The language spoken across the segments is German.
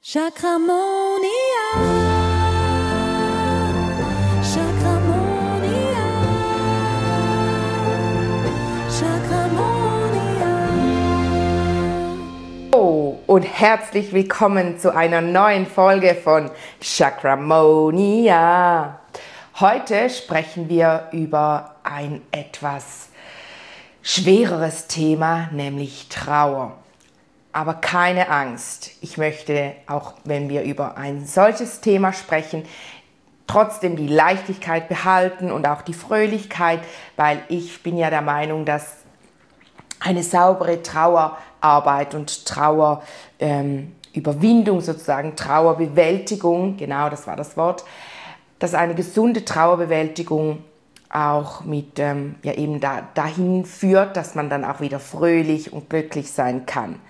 Chakramonia, Chakramonia, Chakramonia. Oh, und herzlich willkommen zu einer neuen Folge von Chakramonia. Heute sprechen wir über ein etwas schwereres Thema, nämlich Trauer. Aber keine Angst, ich möchte, auch wenn wir über ein solches Thema sprechen, trotzdem die Leichtigkeit behalten und auch die Fröhlichkeit, weil ich bin ja der Meinung, dass eine saubere Trauerarbeit und Trauerüberwindung sozusagen, Trauerbewältigung, genau das war das Wort, dass eine gesunde Trauerbewältigung auch mit eben dahin führt, dass man dann auch wieder fröhlich und glücklich sein kann.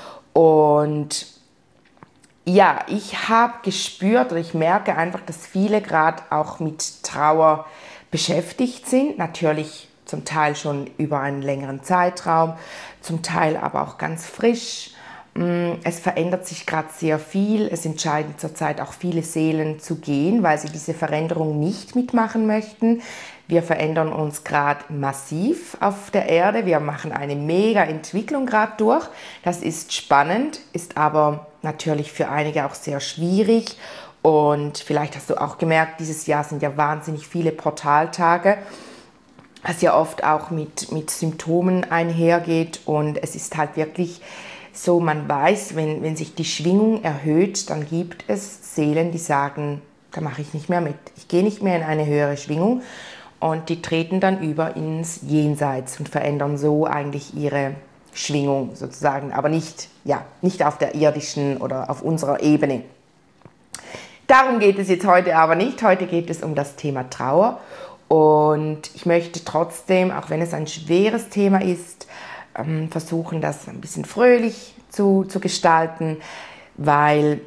Und ja, ich habe gespürt oder ich merke einfach, dass viele gerade auch mit Trauer beschäftigt sind. Natürlich zum Teil schon über einen längeren Zeitraum, zum Teil aber auch ganz frisch. Es verändert sich gerade sehr viel. Es entscheiden zurzeit auch viele Seelen zu gehen, weil sie diese Veränderung nicht mitmachen möchten. Wir verändern uns gerade massiv auf der Erde. Wir machen eine mega Entwicklung gerade durch. Das ist spannend, ist aber natürlich für einige auch sehr schwierig. Und vielleicht hast du auch gemerkt, dieses Jahr sind ja wahnsinnig viele Portaltage, was ja oft auch mit Symptomen einhergeht. Und es ist halt wirklich so, man weiß, wenn sich die Schwingung erhöht, dann gibt es Seelen, die sagen, da mache ich nicht mehr mit. Ich gehe nicht mehr in eine höhere Schwingung. Und die treten dann über ins Jenseits und verändern so eigentlich ihre Schwingung sozusagen, aber nicht auf der irdischen oder auf unserer Ebene. Darum geht es jetzt heute aber nicht. Heute geht es um das Thema Trauer. Und ich möchte trotzdem, auch wenn es ein schweres Thema ist, versuchen, das ein bisschen fröhlich zu gestalten, weil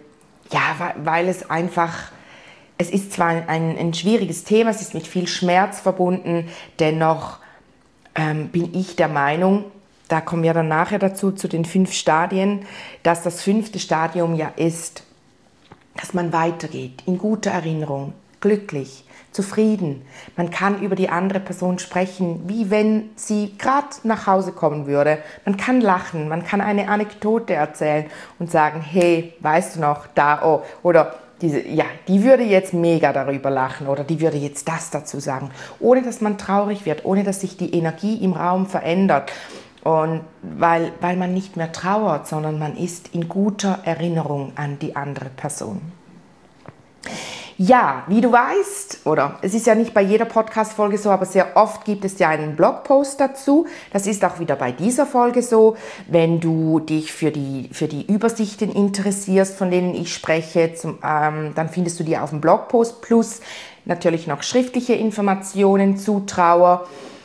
es einfach... Es ist zwar ein schwieriges Thema, es ist mit viel Schmerz verbunden, dennoch bin ich der Meinung, da kommen wir dann nachher dazu, zu den 5 Stadien, dass das 5. Stadium ja ist, dass man weitergeht, in guter Erinnerung, glücklich, zufrieden. Man kann über die andere Person sprechen, wie wenn sie gerade nach Hause kommen würde. Man kann lachen, man kann eine Anekdote erzählen und sagen, hey, weißt du noch, da, oh, oder die würde jetzt mega darüber lachen oder die würde jetzt das dazu sagen, ohne dass man traurig wird, ohne dass sich die Energie im Raum verändert. Und weil man nicht mehr trauert, sondern man ist in guter Erinnerung an die andere Person. Ja, wie du weißt, oder es ist ja nicht bei jeder Podcast-Folge so, aber sehr oft gibt es ja einen Blogpost dazu. Das ist auch wieder bei dieser Folge so. Wenn du dich für die Übersichten interessierst, von denen ich spreche, dann findest du die auf dem Blogpost, plus natürlich noch schriftliche Informationen zu Trauer.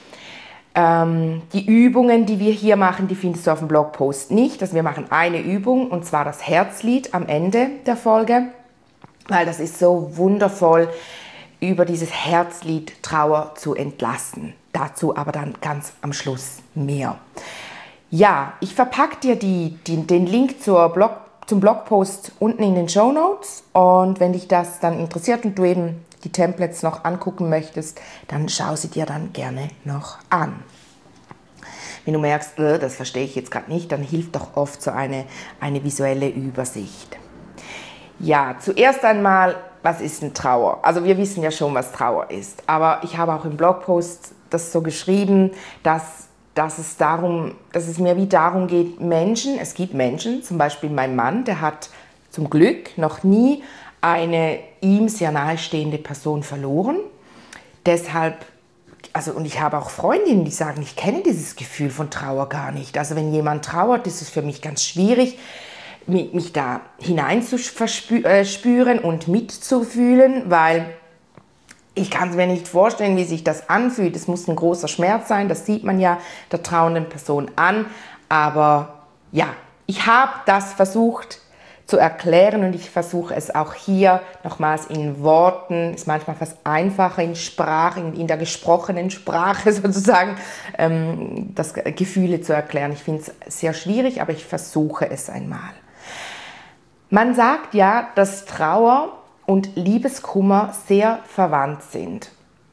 Die Übungen, die wir hier machen, die findest du auf dem Blogpost nicht. Also wir machen eine Übung, und zwar das Herzlied am Ende der Folge, weil das ist so wundervoll, über dieses Herzlied Trauer zu entlassen. Dazu aber dann ganz am Schluss mehr. Ja, ich verpacke dir den Link zum Blogpost unten in den Shownotes, und wenn dich das dann interessiert und du eben die Templates noch angucken möchtest, dann schau sie dir dann gerne noch an. Wenn du merkst, das verstehe ich jetzt gerade nicht, dann hilft doch oft so eine visuelle Übersicht. Ja, zuerst einmal, was ist denn Trauer? Also wir wissen ja schon, was Trauer ist, aber ich habe auch im Blogpost das so geschrieben, dass es mir wie darum geht, es gibt Menschen, zum Beispiel mein Mann, der hat zum Glück noch nie eine ihm sehr nahestehende Person verloren. Deshalb, und ich habe auch Freundinnen, die sagen, ich kenne dieses Gefühl von Trauer gar nicht. Also wenn jemand trauert, ist es für mich ganz schwierig, mich da hineinzuspüren und mitzufühlen, weil ich kann es mir nicht vorstellen, wie sich das anfühlt. Es muss ein großer Schmerz sein, das sieht man ja der trauernden Person an. Aber ja, ich habe das versucht zu erklären, und ich versuche es auch hier nochmals in Worten, ist manchmal fast einfacher in Sprache, in der gesprochenen Sprache sozusagen, das Gefühle zu erklären. Ich finde es sehr schwierig, aber ich versuche es einmal. Man sagt ja, dass Trauer und Liebeskummer sehr verwandt sind.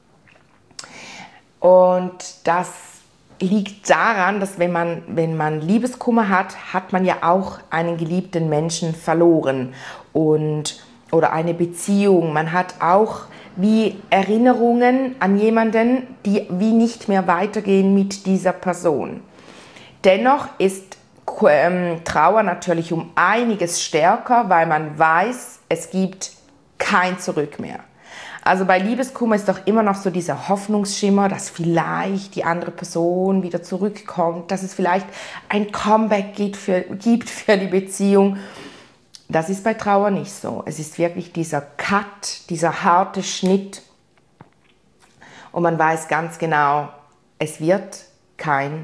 Und das liegt daran, dass wenn man Liebeskummer hat, hat man ja auch einen geliebten Menschen verloren oder eine Beziehung. Man hat auch wie Erinnerungen an jemanden, die wie nicht mehr weitergehen mit dieser Person. Dennoch ist Trauer natürlich um einiges stärker, weil man weiß, es gibt kein Zurück mehr. Also bei Liebeskummer ist doch immer noch so dieser Hoffnungsschimmer, dass vielleicht die andere Person wieder zurückkommt, dass es vielleicht ein Comeback gibt für die Beziehung. Das ist bei Trauer nicht so. Es ist wirklich dieser Cut, dieser harte Schnitt. Und man weiß ganz genau, es wird keine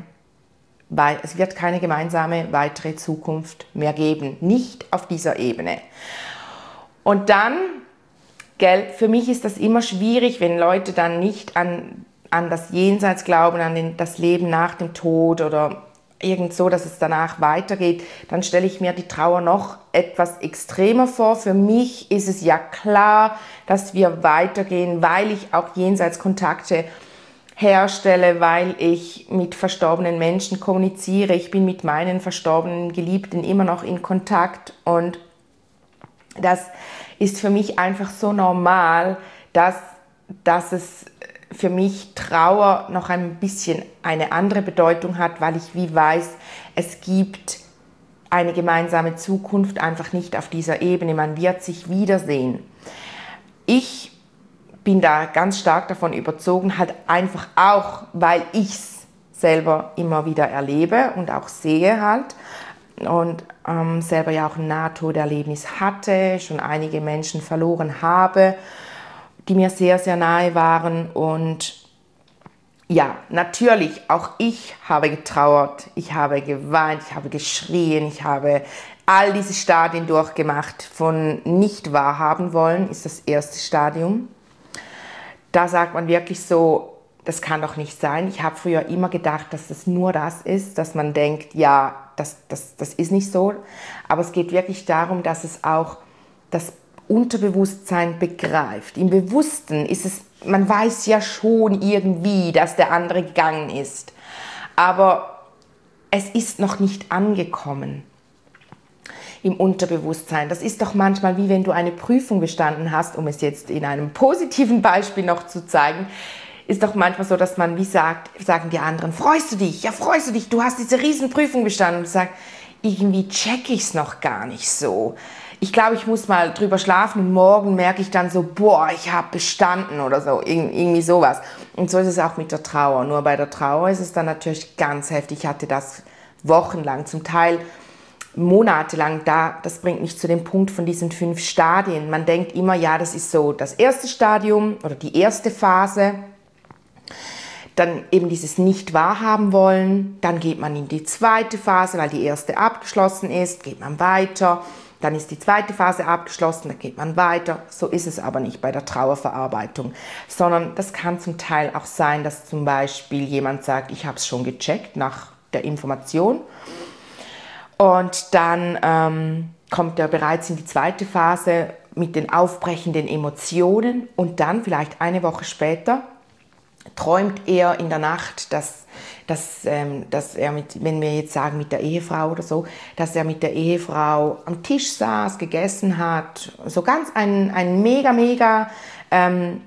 gemeinsame weitere Zukunft mehr geben. Nicht auf dieser Ebene. Und dann, für mich ist das immer schwierig, wenn Leute dann nicht an das Jenseits glauben, an das Leben nach dem Tod oder irgend so, dass es danach weitergeht. Dann stelle ich mir die Trauer noch etwas extremer vor. Für mich ist es ja klar, dass wir weitergehen, weil ich auch Jenseitskontakte herstelle, weil ich mit verstorbenen Menschen kommuniziere. Ich bin mit meinen verstorbenen Geliebten immer noch in Kontakt und das ist für mich einfach so normal, dass es für mich Trauer noch ein bisschen eine andere Bedeutung hat, weil ich wie weiß, es gibt eine gemeinsame Zukunft einfach nicht auf dieser Ebene. Man wird sich wiedersehen. Ich bin da ganz stark davon überzogen, halt einfach auch, weil ich es selber immer wieder erlebe und auch sehe halt und selber ja auch ein Nahtoderlebnis hatte, schon einige Menschen verloren habe, die mir sehr, sehr nahe waren und ja, natürlich, auch ich habe getrauert, ich habe geweint, ich habe geschrien, ich habe all diese Stadien durchgemacht. Von nicht wahrhaben wollen ist das erste Stadium. Da sagt man wirklich so, das kann doch nicht sein. Ich habe früher immer gedacht, dass das nur das ist, dass man denkt, ja, das ist nicht so. Aber es geht wirklich darum, dass es auch das Unterbewusstsein begreift. Im Bewussten ist es, man weiß ja schon irgendwie, dass der andere gegangen ist. Aber es ist noch nicht angekommen im Unterbewusstsein. Das ist doch manchmal wie wenn du eine Prüfung bestanden hast, um es jetzt in einem positiven Beispiel noch zu zeigen, ist doch manchmal so, dass man wie sagen die anderen, freust du dich? Ja, freust du dich? Du hast diese riesen Prüfung bestanden. Und sagt, irgendwie check ich es noch gar nicht so. Ich glaube, ich muss mal drüber schlafen und morgen merke ich dann so, boah, ich habe bestanden oder so, irgendwie sowas. Und so ist es auch mit der Trauer. Nur bei der Trauer ist es dann natürlich ganz heftig. Ich hatte das wochenlang, zum Teil monatelang da. Das bringt mich zu dem Punkt von diesen 5 Stadien. Man denkt immer, ja, das ist so das erste Stadium oder die erste Phase. Dann eben dieses Nicht-Wahrhaben wollen. Dann geht man in die zweite Phase, weil die erste abgeschlossen ist, geht man weiter. Dann ist die zweite Phase abgeschlossen, dann geht man weiter. So ist es aber nicht bei der Trauerverarbeitung, sondern das kann zum Teil auch sein, dass zum Beispiel jemand sagt, ich habe es schon gecheckt nach der Information und dann kommt er bereits in die zweite Phase mit den aufbrechenden Emotionen und dann vielleicht eine Woche später träumt er in der Nacht, dass er wenn wir jetzt sagen mit der Ehefrau oder so, dass er mit der Ehefrau am Tisch saß, gegessen hat, so ganz ein mega ein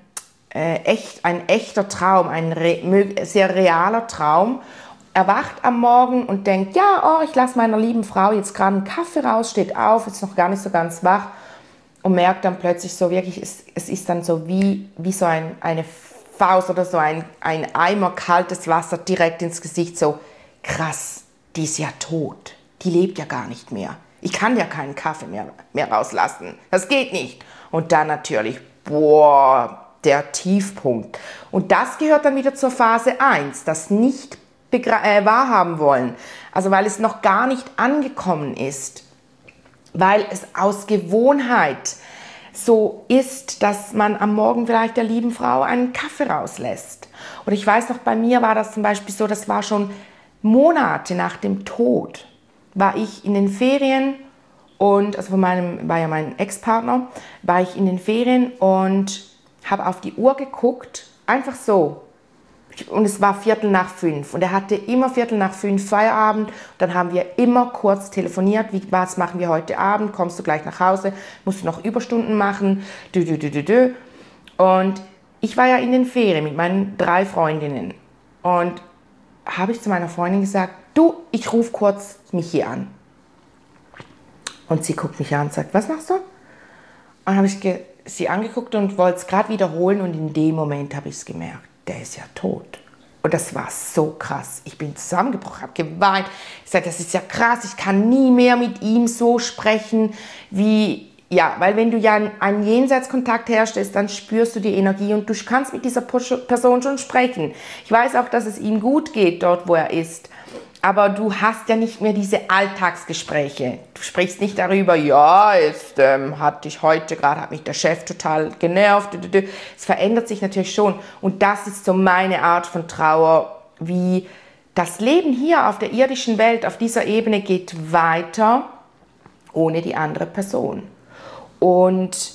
echter Traum, ein sehr realer Traum. Er wacht am Morgen und denkt, ja, oh, ich lasse meiner lieben Frau jetzt gerade einen Kaffee raus, steht auf, ist noch gar nicht so ganz wach und merkt dann plötzlich so wirklich, es ist dann so wie so eine Faust oder so ein Eimer kaltes Wasser direkt ins Gesicht, so krass, die ist ja tot, die lebt ja gar nicht mehr. Ich kann ja keinen Kaffee mehr rauslassen, das geht nicht. Und dann natürlich, boah, der Tiefpunkt. Und das gehört dann wieder zur Phase 1, das nicht wahrhaben wollen, also weil es noch gar nicht angekommen ist, weil es aus Gewohnheit so ist, dass man am Morgen vielleicht der lieben Frau einen Kaffee rauslässt. Und ich weiß noch, bei mir war das zum Beispiel so, das war schon Monate nach dem Tod, war ich in den Ferien Und also war ja mein Ex-Partner, war ich in den Ferien und habe auf die Uhr geguckt, einfach so. Und es war 4:45 und er hatte immer 4:45 Feierabend. Dann haben wir immer kurz telefoniert, was machen wir heute Abend, kommst du gleich nach Hause, musst du noch Überstunden machen, Und ich war ja in den Ferien mit meinen 3 Freundinnen und habe ich zu meiner Freundin gesagt, du, ich rufe kurz Michi an. Und sie guckt mich an und sagt, was machst du? Und dann habe ich sie angeguckt und wollte es gerade wiederholen und in dem Moment habe ich es gemerkt, der ist ja tot. Und das war so krass. Ich bin zusammengebrochen, habe geweint. Ich sagte, das ist ja krass, ich kann nie mehr mit ihm so sprechen wie, ja, weil wenn du ja einen Jenseitskontakt herstellst, dann spürst du die Energie und du kannst mit dieser Person schon sprechen. Ich weiß auch, dass es ihm gut geht, dort wo er ist. Aber du hast ja nicht mehr diese Alltagsgespräche. Du sprichst nicht darüber, ja, jetzt hat mich der Chef total genervt. Es verändert sich natürlich schon. Und das ist so meine Art von Trauer, wie das Leben hier auf der irdischen Welt, auf dieser Ebene geht weiter ohne die andere Person. Und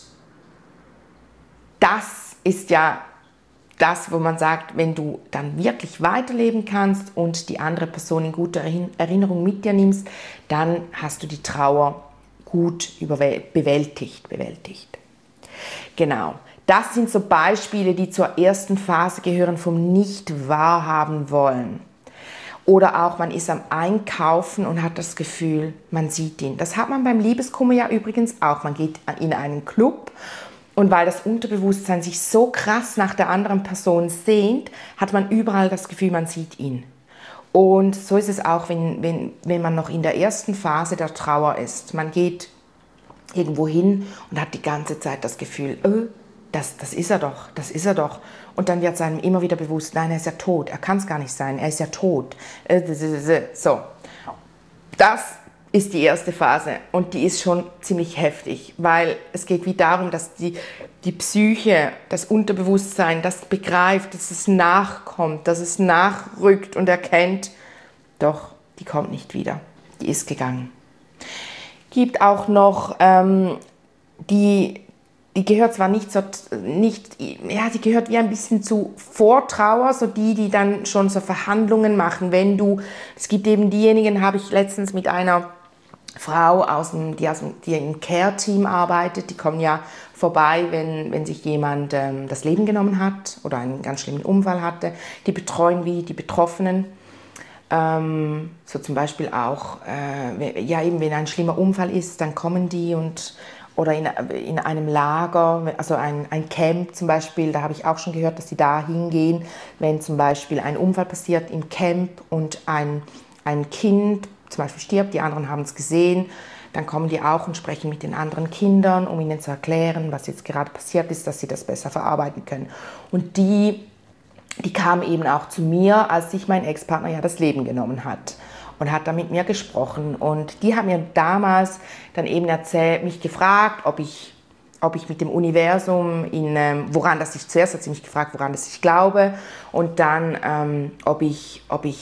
das ist ja das, wo man sagt, wenn du dann wirklich weiterleben kannst und die andere Person in guter Erinnerung mit dir nimmst, dann hast du die Trauer gut bewältigt. Genau. Das sind so Beispiele, die zur ersten Phase gehören vom Nicht-Wahrhaben wollen. Oder auch, man ist am Einkaufen und hat das Gefühl, man sieht ihn. Das hat man beim Liebeskummer ja übrigens auch. Man geht in einen Club und weil das Unterbewusstsein sich so krass nach der anderen Person sehnt, hat man überall das Gefühl, man sieht ihn. Und so ist es auch, wenn man noch in der ersten Phase der Trauer ist. Man geht irgendwo hin und hat die ganze Zeit das Gefühl, das ist er doch. Und dann wird es einem immer wieder bewusst, nein, er ist ja tot, er kann es gar nicht sein, er ist ja tot. So, das ist die erste Phase und die ist schon ziemlich heftig, weil es geht wie darum, dass die Psyche, das Unterbewusstsein, das begreift, dass es nachkommt, dass es nachrückt und erkennt, doch, die kommt nicht wieder, die ist gegangen. Gibt auch noch die gehört zwar die gehört wie ein bisschen zu Vortrauer, so die dann schon so Verhandlungen machen, es gibt eben diejenigen, habe ich letztens mit einer Frau, die im Care-Team arbeitet, die kommen ja vorbei, wenn sich jemand das Leben genommen hat oder einen ganz schlimmen Unfall hatte, die betreuen wie die Betroffenen. So zum Beispiel auch, eben wenn ein schlimmer Unfall ist, dann kommen die oder in einem Lager, also ein Camp zum Beispiel, da habe ich auch schon gehört, dass sie da hingehen, wenn zum Beispiel ein Unfall passiert im Camp und ein Kind zum Beispiel stirbt, die anderen haben es gesehen, dann kommen die auch und sprechen mit den anderen Kindern, um ihnen zu erklären, was jetzt gerade passiert ist, dass sie das besser verarbeiten können. Und die kam eben auch zu mir, als sich mein Ex-Partner ja das Leben genommen hat. Und hat da mit mir gesprochen. Und die hat mir damals dann eben mich gefragt, ob ich mit dem Universum, zuerst hat sie mich gefragt, woran das ich glaube, und dann, ob ich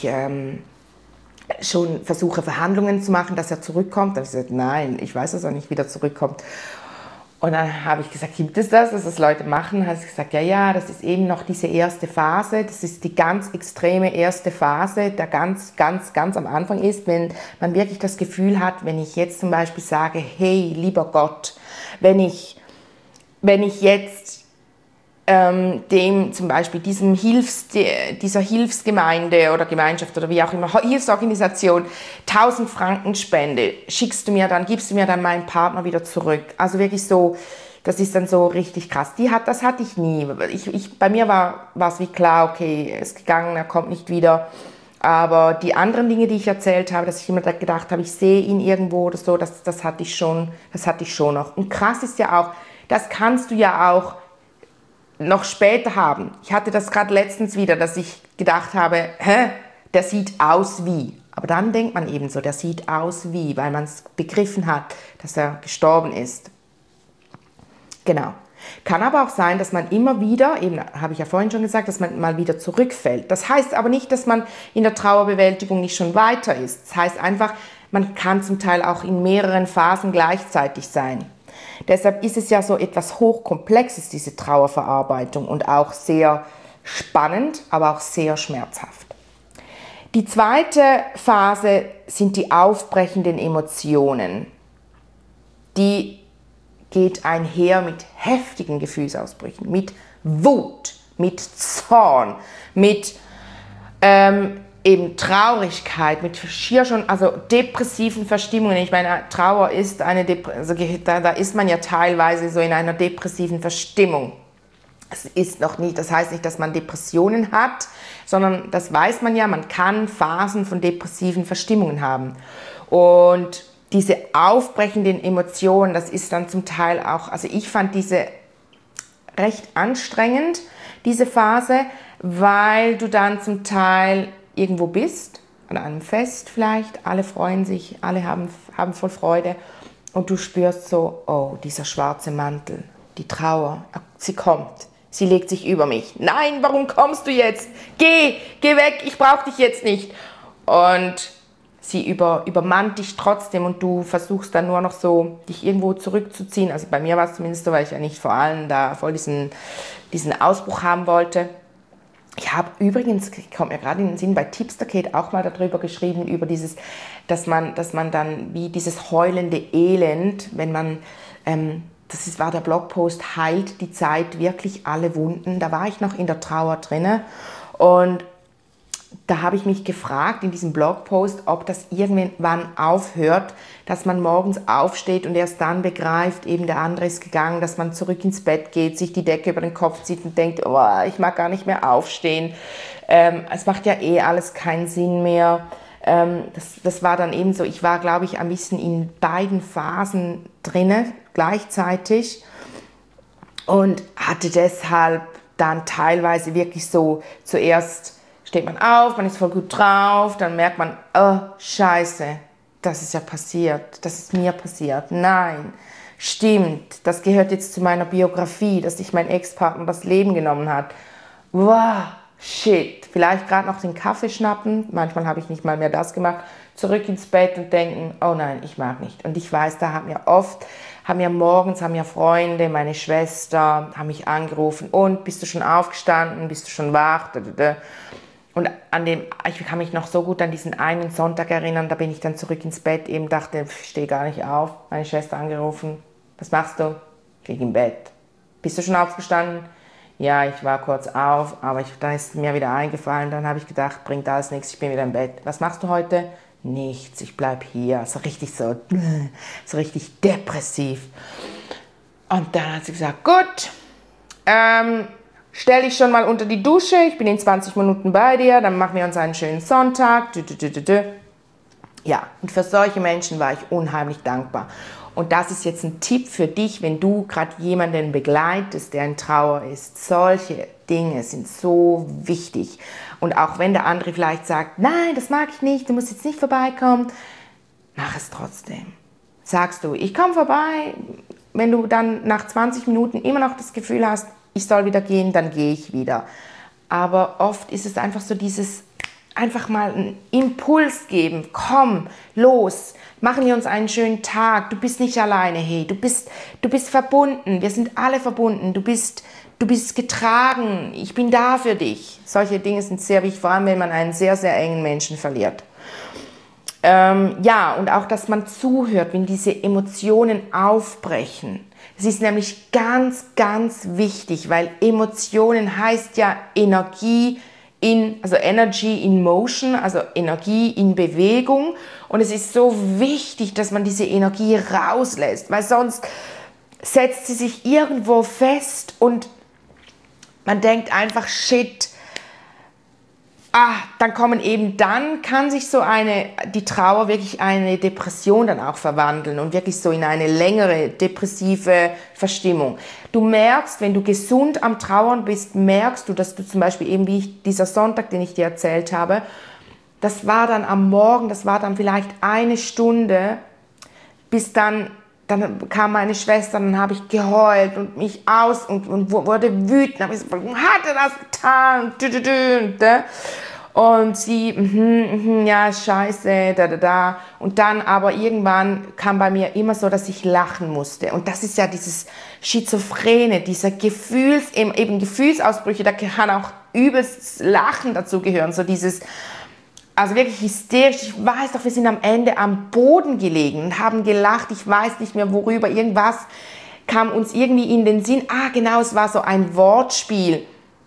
schon versuche, Verhandlungen zu machen, dass er zurückkommt. Da habe ich gesagt, nein, ich weiß, dass er nicht wieder zurückkommt. Und dann habe ich gesagt, gibt es das, dass das Leute machen? Habe ich gesagt, ja, das ist eben noch diese erste Phase. Das ist die ganz extreme erste Phase, der ganz, ganz, ganz am Anfang ist, wenn man wirklich das Gefühl hat, wenn ich jetzt zum Beispiel sage, hey, lieber Gott, wenn ich jetzt dem zum Beispiel dieser Hilfsgemeinde oder Gemeinschaft oder wie auch immer, Hilfsorganisation 1000 Franken spende, gibst du mir dann meinen Partner wieder zurück. Also wirklich so, das ist dann so richtig krass. Das hatte ich nie. Bei mir war es wie klar, okay, er ist gegangen, er kommt nicht wieder. Aber die anderen Dinge, die ich erzählt habe, dass ich immer gedacht habe, ich sehe ihn irgendwo oder so, das hatte ich schon noch. Und krass ist ja auch, das kannst du ja auch noch später haben. Ich hatte das gerade letztens wieder, dass ich gedacht habe, der sieht aus wie. Aber dann denkt man eben so, der sieht aus wie, weil man es begriffen hat, dass er gestorben ist. Genau. Kann aber auch sein, dass man immer wieder, eben habe ich ja vorhin schon gesagt, dass man mal wieder zurückfällt. Das heißt aber nicht, dass man in der Trauerbewältigung nicht schon weiter ist. Das heißt einfach, man kann zum Teil auch in mehreren Phasen gleichzeitig sein. Deshalb ist es ja so etwas Hochkomplexes, diese Trauerverarbeitung, und auch sehr spannend, aber auch sehr schmerzhaft. Die zweite Phase sind die aufbrechenden Emotionen. Die geht einher mit heftigen Gefühlsausbrüchen, mit Wut, mit Zorn, mit eben Traurigkeit, mit schier schon, also depressiven Verstimmungen. Ich meine, Trauer ist da ist man ja teilweise so in einer depressiven Verstimmung. Es ist noch nicht, das heißt nicht, dass man Depressionen hat, sondern das weiß man ja, man kann Phasen von depressiven Verstimmungen haben. Und diese aufbrechenden Emotionen, das ist dann zum Teil auch, also ich fand diese recht anstrengend, diese Phase, weil du dann zum Teil irgendwo bist, an einem Fest vielleicht, alle freuen sich, alle haben voll Freude und du spürst so, oh, dieser schwarze Mantel, die Trauer, sie kommt, sie legt sich über mich. Nein, warum kommst du jetzt? Geh weg, ich brauche dich jetzt nicht. Und sie übermannt dich trotzdem und du versuchst dann nur noch so, dich irgendwo zurückzuziehen. Also bei mir war es zumindest so, weil ich ja nicht vor allem da voll diesen Ausbruch haben wollte. Ich habe übrigens, kommt mir gerade in den Sinn, bei Tipster-Kate auch mal darüber geschrieben, über dieses, dass man dann wie dieses heulende Elend, wenn man, war der Blogpost, heilt die Zeit wirklich alle Wunden. Da war ich noch in der Trauer drinne und da habe ich mich gefragt in diesem Blogpost, ob das irgendwann aufhört, dass man morgens aufsteht und erst dann begreift, eben der andere ist gegangen, dass man zurück ins Bett geht, sich die Decke über den Kopf zieht und denkt, oh, ich mag gar nicht mehr aufstehen. Es macht ja alles keinen Sinn mehr. Das war dann eben so, ich war, glaube ich, ein bisschen in beiden Phasen drinne gleichzeitig und hatte deshalb dann teilweise wirklich so zuerst steht man auf, man ist voll gut drauf, dann merkt man, oh, scheiße, das ist ja passiert, das ist mir passiert. Nein, stimmt, das gehört jetzt zu meiner Biografie, dass sich mein Ex-Partner das Leben genommen hat. Wow, shit, vielleicht gerade noch den Kaffee schnappen, manchmal habe ich nicht mal mehr das gemacht, zurück ins Bett und denken, oh nein, ich mag nicht. Und ich weiß, da haben morgens Freunde, meine Schwester, haben mich angerufen und bist du schon aufgestanden, bist du schon wach, Und ich kann mich noch so gut an diesen einen Sonntag erinnern, da bin ich dann zurück ins Bett, eben dachte, ich stehe gar nicht auf, meine Schwester angerufen, was machst du? Ich liege im Bett. Bist du schon aufgestanden? Ja, ich war kurz auf, aber da ist mir wieder eingefallen, dann habe ich gedacht, bringt alles nichts, ich bin wieder im Bett. Was machst du heute? Nichts, ich bleib hier, so richtig depressiv. Und dann hat sie gesagt, gut, stell dich schon mal unter die Dusche, ich bin in 20 Minuten bei dir, dann machen wir uns einen schönen Sonntag. Ja, und für solche Menschen war ich unheimlich dankbar. Und das ist jetzt ein Tipp für dich, wenn du gerade jemanden begleitest, der in Trauer ist. Solche Dinge sind so wichtig. Und auch wenn der andere vielleicht sagt, nein, das mag ich nicht, du musst jetzt nicht vorbeikommen, mach es trotzdem. Sagst du, ich komme vorbei, wenn du dann nach 20 Minuten immer noch das Gefühl hast, ich soll wieder gehen, dann gehe ich wieder. Aber oft ist es einfach so dieses, einfach mal einen Impuls geben. Komm, los, machen wir uns einen schönen Tag. Du bist nicht alleine, hey, du bist verbunden. Wir sind alle verbunden. Du bist getragen. Ich bin da für dich. Solche Dinge sind sehr wichtig, vor allem wenn man einen sehr, sehr engen Menschen verliert. Ja, und auch, dass man zuhört, wenn diese Emotionen aufbrechen. Es ist nämlich ganz, ganz wichtig, weil Emotionen heißt ja Energy in Motion, also Energie in Bewegung. Und es ist so wichtig, dass man diese Energie rauslässt, weil sonst setzt sie sich irgendwo fest und man denkt einfach, shit, dann kann sich die Trauer wirklich eine Depression dann auch verwandeln und wirklich so in eine längere depressive Verstimmung. Du merkst, wenn du gesund am Trauern bist, merkst du, dass du zum Beispiel eben wie dieser Sonntag, den ich dir erzählt habe, das war dann am Morgen, das war dann vielleicht eine Stunde, bis dann kam meine Schwester, dann habe ich geheult und mich und wurde wütend, habe ich gesagt, warum hat er das getan? Und sie, ja, scheiße, da, da, da. Und dann aber irgendwann kam bei mir immer so, dass ich lachen musste. Und das ist ja dieses Schizophrene, dieser eben Gefühlsausbrüche, da kann auch übelst Lachen dazu gehören. So dieses, also wirklich hysterisch. Ich weiß doch, wir sind am Ende am Boden gelegen und haben gelacht. Ich weiß nicht mehr worüber. Irgendwas kam uns irgendwie in den Sinn. Ah, genau, es war so ein Wortspiel.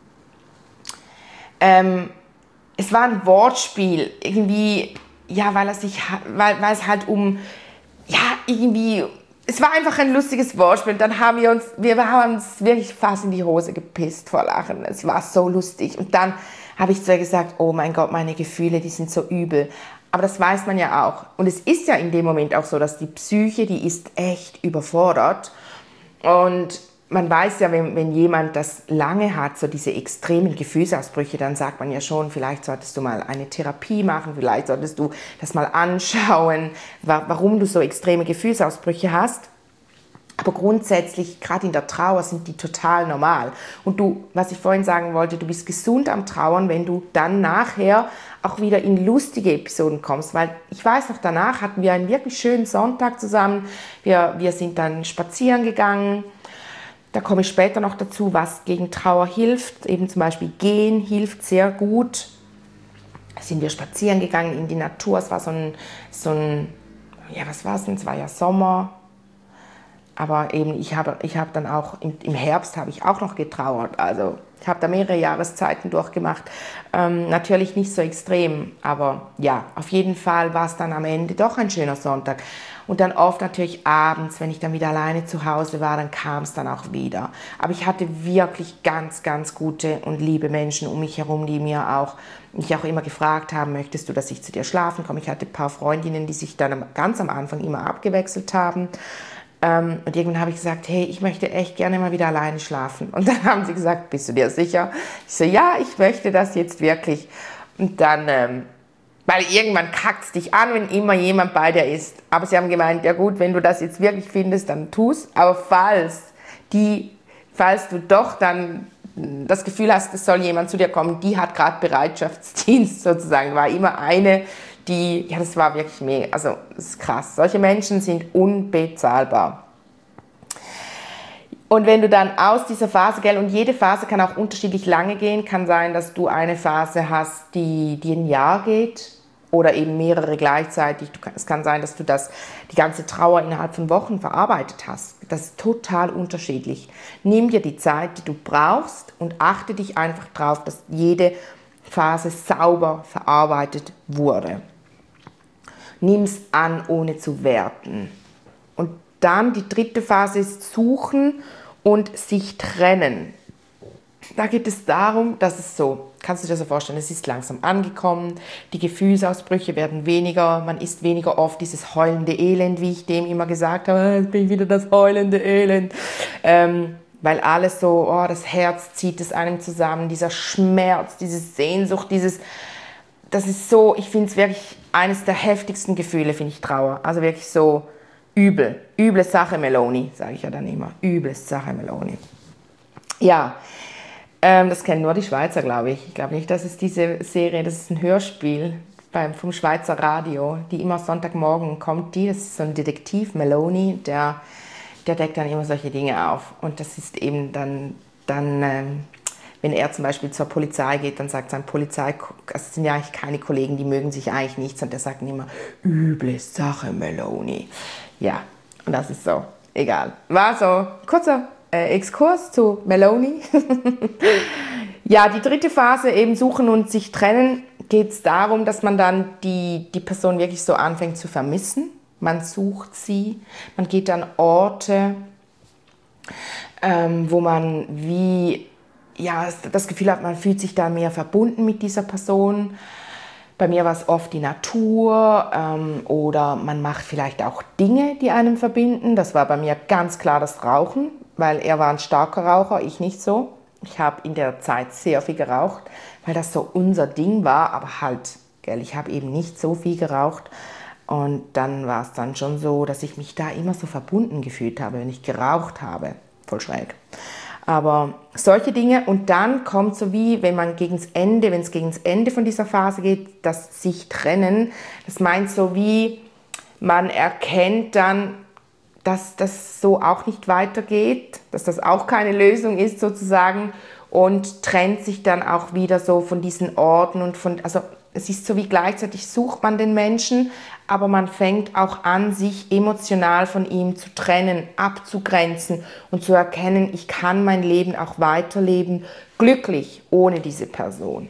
Es war ein Wortspiel, irgendwie, ja, weil es halt ja, irgendwie, es war einfach ein lustiges Wortspiel. Und dann haben wir uns wirklich fast in die Hose gepisst vor Lachen. Es war so lustig. Und dann habe ich zu ihr gesagt, oh mein Gott, meine Gefühle, die sind so übel. Aber das weiß man ja auch. Und es ist ja in dem Moment auch so, dass die Psyche, die ist echt überfordert. Und man weiß ja, wenn jemand das lange hat, so diese extremen Gefühlsausbrüche, dann sagt man ja schon, vielleicht solltest du mal eine Therapie machen, vielleicht solltest du das mal anschauen, warum du so extreme Gefühlsausbrüche hast. Aber grundsätzlich, gerade in der Trauer, sind die total normal. Und du, was ich vorhin sagen wollte, du bist gesund am Trauern, wenn du dann nachher auch wieder in lustige Episoden kommst. Weil ich weiß noch, danach hatten wir einen wirklich schönen Sonntag zusammen. Wir sind dann spazieren gegangen. Da komme ich später noch dazu, was gegen Trauer hilft. Eben zum Beispiel gehen hilft sehr gut. Da sind wir spazieren gegangen in die Natur. Es war so ein ja, was war es denn? Es war ja Sommer. Aber eben, ich hab dann auch, im Herbst habe ich auch noch getrauert. Also ich habe da mehrere Jahreszeiten durchgemacht. Natürlich nicht so extrem, aber ja, auf jeden Fall war es dann am Ende doch ein schöner Sonntag. Und dann oft natürlich abends, wenn ich dann wieder alleine zu Hause war, dann kam es dann auch wieder. Aber ich hatte wirklich ganz, ganz gute und liebe Menschen um mich herum, die mich auch immer gefragt haben, möchtest du, dass ich zu dir schlafen komme? Ich hatte ein paar Freundinnen, die sich dann ganz am Anfang immer abgewechselt haben. Und irgendwann habe ich gesagt, hey, ich möchte echt gerne mal wieder alleine schlafen. Und dann haben sie gesagt, bist du dir sicher? Ich so, ja, ich möchte das jetzt wirklich. Und dann, weil irgendwann kackt es dich an, wenn immer jemand bei dir ist. Aber sie haben gemeint, ja gut, wenn du das jetzt wirklich findest, dann tu's. Aber falls du doch dann das Gefühl hast, es soll jemand zu dir kommen, die hat gerade Bereitschaftsdienst sozusagen, war immer eine, ja, das war wirklich mega, also das ist krass. Solche Menschen sind unbezahlbar. Und wenn du dann aus dieser Phase, und jede Phase kann auch unterschiedlich lange gehen, kann sein, dass du eine Phase hast, die ein Jahr geht oder eben mehrere gleichzeitig. Es kann sein, dass du die ganze Trauer innerhalb von Wochen verarbeitet hast. Das ist total unterschiedlich. Nimm dir die Zeit, die du brauchst und achte dich einfach darauf, dass jede Phase sauber verarbeitet wurde. Nimm es an, ohne zu werten. Und dann die dritte Phase ist suchen und sich trennen. Da geht es darum, dass es so, kannst du dir so vorstellen, es ist langsam angekommen, die Gefühlsausbrüche werden weniger, man ist weniger oft dieses heulende Elend, wie ich dem immer gesagt habe, jetzt bin ich wieder das heulende Elend. Weil alles so, das Herz zieht es einem zusammen, dieser Schmerz, diese Sehnsucht, das ist so, ich finde es wirklich eines der heftigsten Gefühle, finde ich Trauer. Also wirklich so üble Sache Meloni, sage ich ja dann immer, üble Sache Meloni. Ja, das kennen nur die Schweizer, glaube ich. Ich glaube nicht, dass es diese Serie, das ist ein Hörspiel vom Schweizer Radio, die immer Sonntagmorgen kommt, das ist so ein Detektiv, Meloni, der deckt dann immer solche Dinge auf. Und das ist eben dann wenn er zum Beispiel zur Polizei geht, dann sagt sein es sind ja eigentlich keine Kollegen, die mögen sich eigentlich nicht, und der sagt immer, üble Sache, Meloni. Ja, und das ist so, egal. War so kurzer Exkurs zu Meloni. Ja, die dritte Phase, eben suchen und sich trennen, geht es darum, dass man dann die Person wirklich so anfängt zu vermissen. Man sucht sie, man geht an Orte, wo man das Gefühl hat, man fühlt sich da mehr verbunden mit dieser Person. Bei mir war es oft die Natur oder man macht vielleicht auch Dinge, die einem verbinden. Das war bei mir ganz klar das Rauchen, weil er war ein starker Raucher, ich nicht so. Ich habe in der Zeit sehr viel geraucht, weil das so unser Ding war, aber halt, ich habe eben nicht so viel geraucht. Und dann war es dann schon so, dass ich mich da immer so verbunden gefühlt habe, wenn ich geraucht habe. Voll schräg. Aber solche Dinge, und dann kommt so wie, wenn es gegen das Ende von dieser Phase geht, das sich trennen, das meint so wie, man erkennt dann, dass das so auch nicht weitergeht, dass das auch keine Lösung ist sozusagen, und trennt sich dann auch wieder so von diesen Orten also es ist so wie gleichzeitig sucht man den Menschen, aber man fängt auch an, sich emotional von ihm zu trennen, abzugrenzen und zu erkennen, ich kann mein Leben auch weiterleben, glücklich ohne diese Person.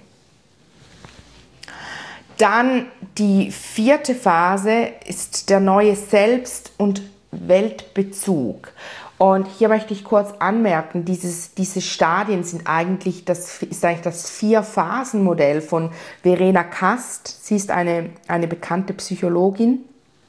Dann die 4. Phase ist der neue Selbst- und Weltbezug. Und hier möchte ich kurz anmerken, diese Stadien ist eigentlich das 4-Phasen-Modell von Verena Kast. Sie ist eine bekannte Psychologin,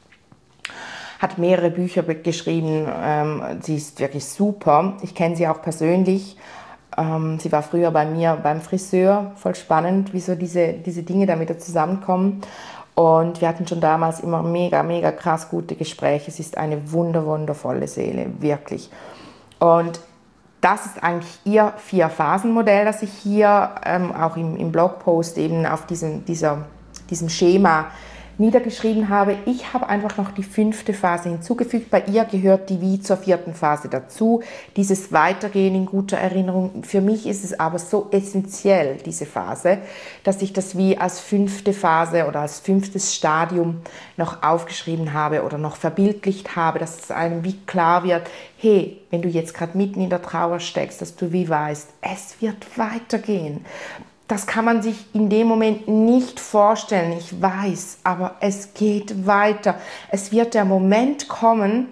hat mehrere Bücher geschrieben. Sie ist wirklich super. Ich kenne sie auch persönlich. Sie war früher bei mir beim Friseur. Voll spannend, wie so diese Dinge da wieder zusammenkommen. Und wir hatten schon damals immer mega, mega krass gute Gespräche. Es ist eine wundervolle Seele, wirklich. Und das ist eigentlich ihr 4-Phasen-Modell, das ich hier auch im Blogpost eben auf diesem Schema niedergeschrieben habe. Ich habe einfach noch die 5. Phase hinzugefügt. Bei ihr gehört die wie zur 4. Phase dazu. Dieses Weitergehen in guter Erinnerung. Für mich ist es aber so essentiell, diese Phase, dass ich das wie als 5. Phase oder als 5. Stadium noch aufgeschrieben habe oder noch verbildlicht habe, dass es einem wie klar wird, hey, wenn du jetzt gerade mitten in der Trauer steckst, dass du wie weißt, es wird weitergehen. Das kann man sich in dem Moment nicht vorstellen, ich weiß, aber es geht weiter. Es wird der Moment kommen,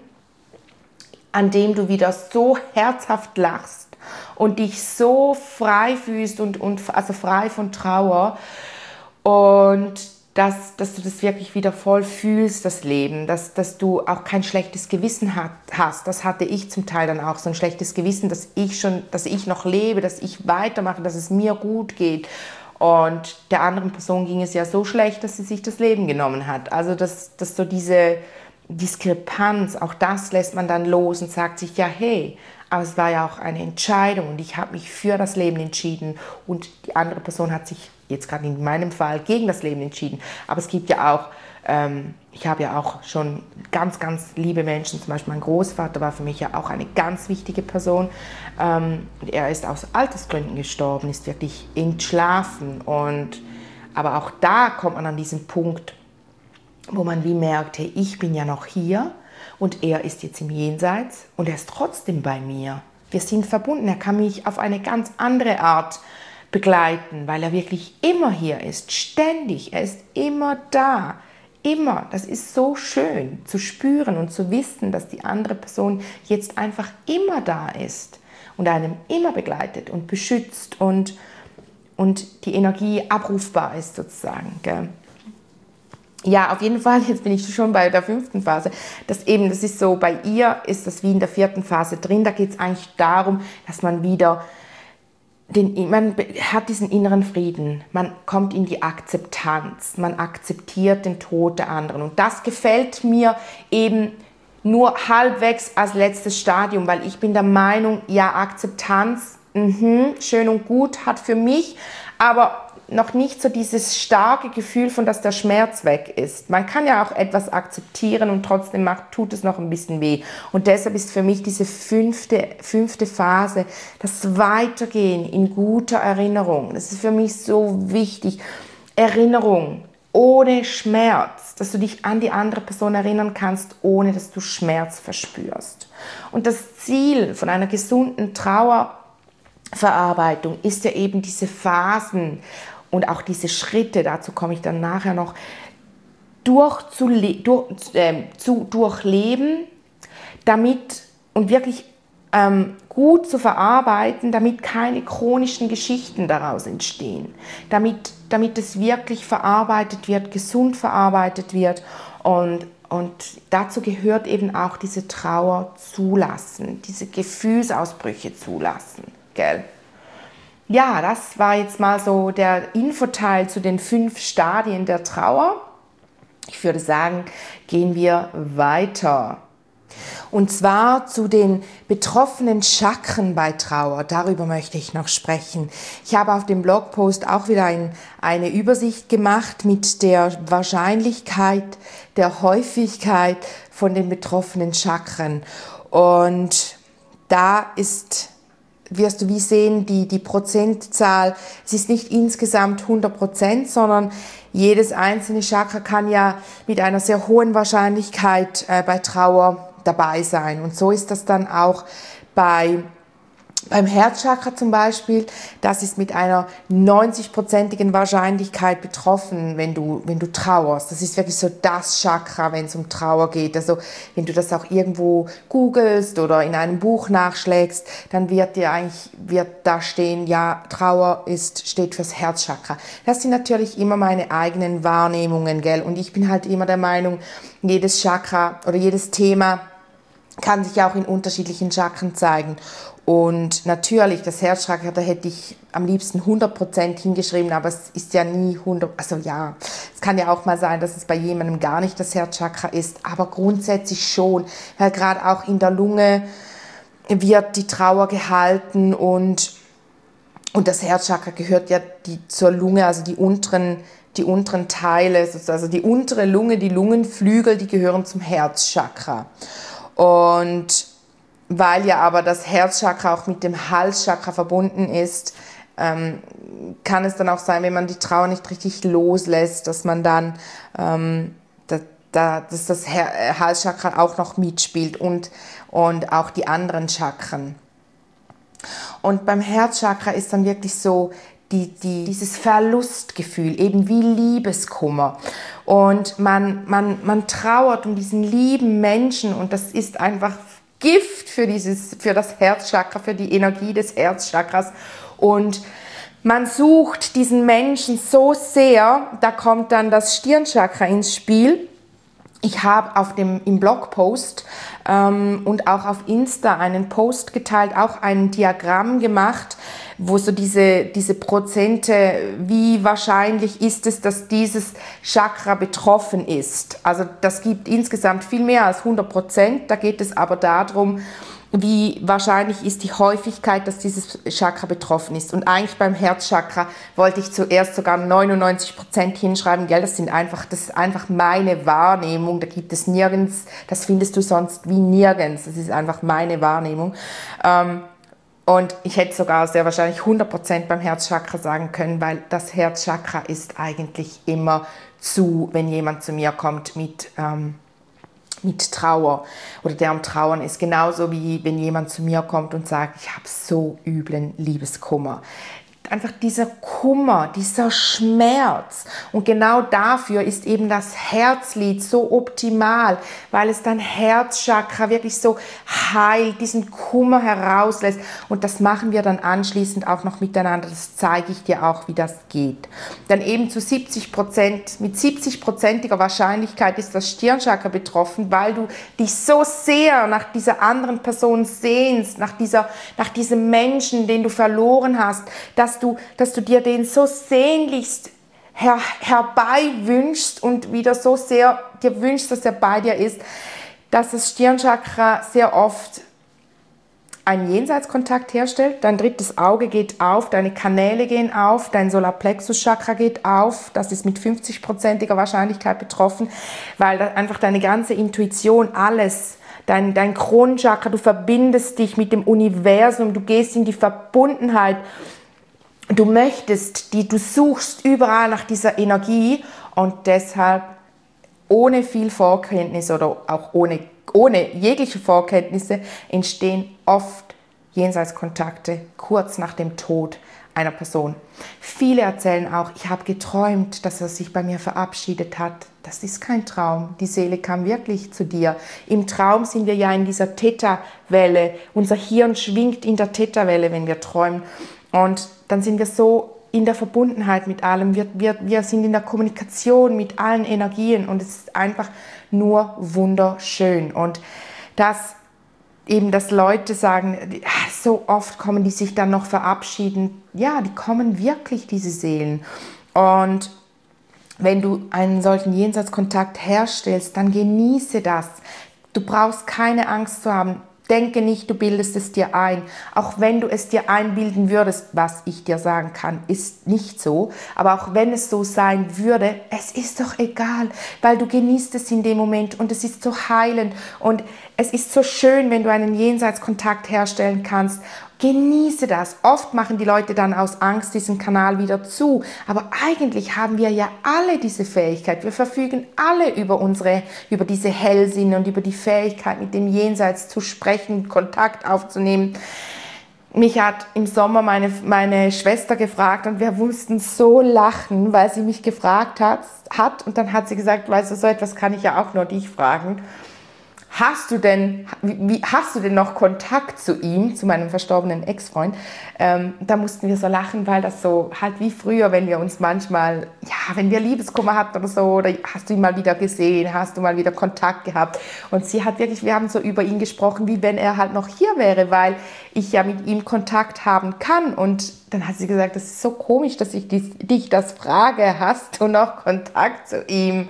an dem du wieder so herzhaft lachst und dich so frei fühlst also frei von Trauer, und dass du das wirklich wieder voll fühlst, das Leben, dass du auch kein schlechtes Gewissen hast. Das hatte ich zum Teil dann auch, so ein schlechtes Gewissen, dass ich noch lebe, dass ich weitermache, dass es mir gut geht. Und der anderen Person ging es ja so schlecht, dass sie sich das Leben genommen hat. Also dass so diese Diskrepanz, auch das lässt man dann los und sagt sich, ja hey, aber es war ja auch eine Entscheidung und ich habe mich für das Leben entschieden und die andere Person hat sich jetzt gerade in meinem Fall gegen das Leben entschieden. Aber es gibt ja auch, ich habe ja auch schon ganz, ganz liebe Menschen, zum Beispiel mein Großvater war für mich ja auch eine ganz wichtige Person. Er ist aus Altersgründen gestorben, ist wirklich entschlafen, aber auch da kommt man an diesen Punkt, wo man wie merkt, hey, ich bin ja noch hier und er ist jetzt im Jenseits und er ist trotzdem bei mir. Wir sind verbunden, er kann mich auf eine ganz andere Art begleiten, weil er wirklich immer hier ist, ständig, er ist immer da, immer. Das ist so schön zu spüren und zu wissen, dass die andere Person jetzt einfach immer da ist und einem immer begleitet und beschützt und die Energie abrufbar ist sozusagen, gell? Ja, auf jeden Fall, jetzt bin ich schon bei der 5. Phase. Das ist so, bei ihr ist das wie in der 4. Phase drin. Da geht es eigentlich darum, dass man wieder, man hat diesen inneren Frieden, man kommt in die Akzeptanz, man akzeptiert den Tod der anderen. Und das gefällt mir eben nur halbwegs als letztes Stadium, weil ich bin der Meinung, ja, Akzeptanz, schön und gut, hat für mich aber noch nicht so dieses starke Gefühl von, dass der Schmerz weg ist. Man kann ja auch etwas akzeptieren und trotzdem tut es noch ein bisschen weh. Und deshalb ist für mich diese fünfte Phase, das Weitergehen in guter Erinnerung. Das ist für mich so wichtig. Erinnerung ohne Schmerz, dass du dich an die andere Person erinnern kannst, ohne dass du Schmerz verspürst. Und das Ziel von einer gesunden Trauerverarbeitung ist ja eben diese Phasen und auch diese Schritte, dazu komme ich dann nachher noch, durchleben, damit und wirklich gut zu verarbeiten, damit keine chronischen Geschichten daraus entstehen, damit es wirklich verarbeitet wird, gesund verarbeitet wird, und dazu gehört eben auch diese Trauer zulassen, diese Gefühlsausbrüche zulassen, gell? Ja, das war jetzt mal so der Infoteil zu den 5 Stadien der Trauer. Ich würde sagen, gehen wir weiter. Und zwar zu den betroffenen Chakren bei Trauer. Darüber möchte ich noch sprechen. Ich habe auf dem Blogpost auch wieder eine Übersicht gemacht mit der Wahrscheinlichkeit, der Häufigkeit von den betroffenen Chakren. Und da wirst du wie sehen, die Prozentzahl, es ist nicht insgesamt 100%, sondern jedes einzelne Chakra kann ja mit einer sehr hohen Wahrscheinlichkeit bei Trauer dabei sein. Und so ist das dann auch beim Herzchakra zum Beispiel. Das ist mit einer 90%igen Wahrscheinlichkeit betroffen, wenn du trauerst. Das ist wirklich so das Chakra, wenn es um Trauer geht. Also wenn du das auch irgendwo googelst oder in einem Buch nachschlägst, dann wird da stehen, ja, Trauer steht fürs Herzchakra. Das sind natürlich immer meine eigenen Wahrnehmungen, gell? Und ich bin halt immer der Meinung, jedes Chakra oder jedes Thema kann sich auch in unterschiedlichen Chakren zeigen. Und natürlich, das Herzchakra, da hätte ich am liebsten 100% hingeschrieben, aber es ist ja nie 100%, also ja, es kann ja auch mal sein, dass es bei jemandem gar nicht das Herzchakra ist, aber grundsätzlich schon, weil gerade auch in der Lunge wird die Trauer gehalten und das Herzchakra gehört ja zur Lunge, also die unteren Teile, also die untere Lunge, die Lungenflügel, die gehören zum Herzchakra. Und weil ja aber das Herzchakra auch mit dem Halschakra verbunden ist, kann es dann auch sein, wenn man die Trauer nicht richtig loslässt, dass man dann, dass das Halschakra auch noch mitspielt und auch die anderen Chakren. Und beim Herzchakra ist dann wirklich so dieses Verlustgefühl, eben wie Liebeskummer. Und man trauert um diesen lieben Menschen und das ist einfach Gift für das Herzchakra, für die Energie des Herzchakras. Und man sucht diesen Menschen so sehr, da kommt dann das Stirnchakra ins Spiel. Ich habe im Blogpost und auch auf Insta einen Post geteilt, auch ein Diagramm gemacht, wo so diese Prozente, wie wahrscheinlich ist es, dass dieses Chakra betroffen ist. Also das gibt insgesamt viel mehr als 100%. Da geht es aber darum, wie wahrscheinlich ist die Häufigkeit, dass dieses Chakra betroffen ist. Und eigentlich beim Herzchakra wollte ich zuerst sogar 99% hinschreiben, gell? Das ist einfach meine Wahrnehmung, da gibt es nirgends, das findest du sonst wie nirgends, das ist einfach meine Wahrnehmung. Und ich hätte sogar sehr wahrscheinlich 100% beim Herzchakra sagen können, weil das Herzchakra ist eigentlich immer wenn jemand zu mir kommt mit Trauer oder der am Trauern ist. Genauso wie wenn jemand zu mir kommt und sagt, ich habe so üblen Liebeskummer. Einfach dieser Kummer, dieser Schmerz. Und genau dafür ist eben das Herzlied so optimal, weil es dein Herzchakra wirklich so heilt, diesen Kummer herauslässt. Und das machen wir dann anschließend auch noch miteinander. Das zeige ich dir auch, wie das geht. Dann eben zu 70%, mit 70%iger Wahrscheinlichkeit ist das Stirnchakra betroffen, weil du dich so sehr nach dieser anderen Person sehnst, nach diesem Menschen, den du verloren hast, dass du dir den so sehnlichst herbei wünschst und wieder so sehr dir wünschst, dass er bei dir ist, dass das Stirnchakra sehr oft einen Jenseitskontakt herstellt. Dein drittes Auge geht auf, deine Kanäle gehen auf, dein Solarplexus-Chakra geht auf. Das ist mit 50%iger Wahrscheinlichkeit betroffen, weil einfach deine ganze Intuition, alles, dein Kronenchakra, du verbindest dich mit dem Universum, du gehst in die Verbundenheit. Du du suchst überall nach dieser Energie und deshalb ohne viel Vorkenntnis oder auch ohne jegliche Vorkenntnisse entstehen oft Jenseitskontakte kurz nach dem Tod einer Person. Viele erzählen auch, ich habe geträumt, dass er sich bei mir verabschiedet hat. Das ist kein Traum. Die Seele kam wirklich zu dir. Im Traum sind wir ja in dieser Theta-Welle. Unser Hirn schwingt in der Theta-Welle, wenn wir träumen. Und dann sind wir so in der Verbundenheit mit allem. Wir sind in der Kommunikation mit allen Energien und es ist einfach nur wunderschön. Und dass Leute sagen, so oft kommen die sich dann noch verabschieden. Ja, die kommen wirklich, diese Seelen. Und wenn du einen solchen Jenseitskontakt herstellst, dann genieße das. Du brauchst keine Angst zu haben. Denke nicht, du bildest es dir ein. Auch wenn du es dir einbilden würdest, was ich dir sagen kann, ist nicht so. Aber auch wenn es so sein würde, es ist doch egal, weil du genießt es in dem Moment und es ist so heilend und es ist so schön, wenn du einen Jenseitskontakt herstellen kannst. Genieße das. Oft machen die Leute dann aus Angst diesen Kanal wieder zu. Aber eigentlich haben wir ja alle diese Fähigkeit. Wir verfügen alle über diese Hellsinne und über die Fähigkeit, mit dem Jenseits zu sprechen, Kontakt aufzunehmen. Mich hat im Sommer meine Schwester gefragt und wir mussten so lachen, weil sie mich gefragt hat. Und dann hat sie gesagt, weißt du, so etwas kann ich ja auch nur dich fragen. Hast du denn noch Kontakt zu ihm, zu meinem verstorbenen Ex-Freund? Da mussten wir so lachen, weil das so halt wie früher, wenn wir uns manchmal, ja, wenn wir Liebeskummer hatten oder so, oder hast du ihn mal wieder gesehen, hast du mal wieder Kontakt gehabt? Und sie hat wirklich, wir haben so über ihn gesprochen, wie wenn er halt noch hier wäre, weil ich ja mit ihm Kontakt haben kann. Und dann hat sie gesagt, das ist so komisch, dass ich dich das frage, hast du noch Kontakt zu ihm?